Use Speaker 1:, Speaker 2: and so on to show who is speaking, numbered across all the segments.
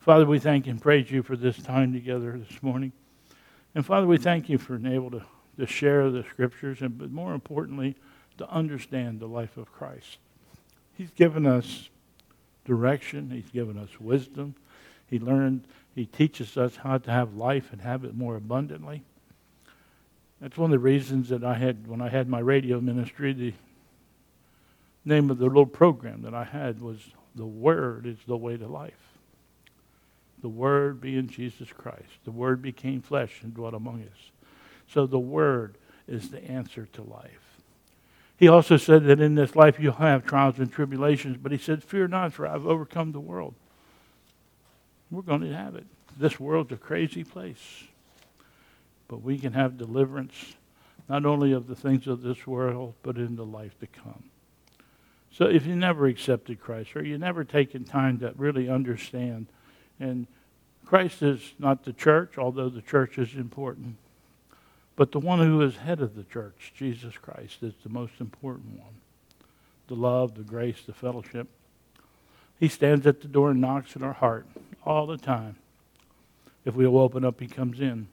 Speaker 1: Father, we thank and praise you for this time together this morning. And Father, we thank you for being able to share the scriptures, and but more importantly, to understand the life of Christ. He's given us direction. He's given us wisdom. He teaches us how to have life and have it more abundantly. That's one of the reasons that when I had my radio ministry, the name of the little program that I had was "The Word is the Way to Life." The Word being Jesus Christ. The Word became flesh and dwelt among us. So the Word is the answer to life. He also said that in this life you'll have trials and tribulations, but he said, "Fear not, for I've overcome the world." We're going to have it. This world's a crazy place. But we can have deliverance, not only of the things of this world, but in the life to come. So if you never accepted Christ, or you never taken time to really understand, and Christ is not the church, although the church is important, but the one who is head of the church, Jesus Christ, is the most important one. The love, the grace, the fellowship. He stands at the door and knocks at our heart all the time. If we'll open up, he comes in.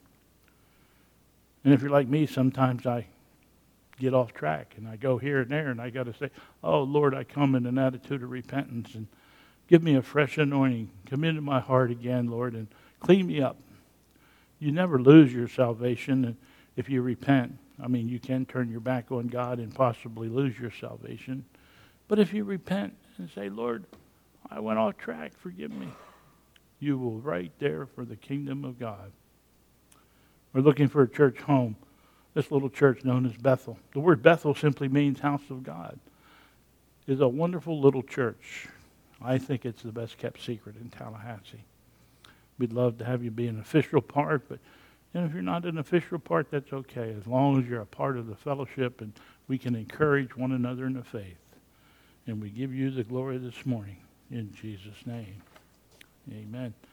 Speaker 1: And if you're like me, sometimes I get off track and I go here and there and I got to say, "Oh, Lord, I come in an attitude of repentance and give me a fresh anointing. Come into my heart again, Lord, and clean me up." You never lose your salvation if you repent. I mean, you can turn your back on God and possibly lose your salvation. But if you repent and say, "Lord, I went off track, forgive me," you will right there for the kingdom of God. We're looking for a church home. This little church known as Bethel. The word Bethel simply means house of God. It's a wonderful little church. I think it's the best kept secret in Tallahassee. We'd love to have you be an official part, but if you're not an official part, that's okay, as long as you're a part of the fellowship and we can encourage one another in the faith. And we give you the glory this morning in Jesus' name. Amen.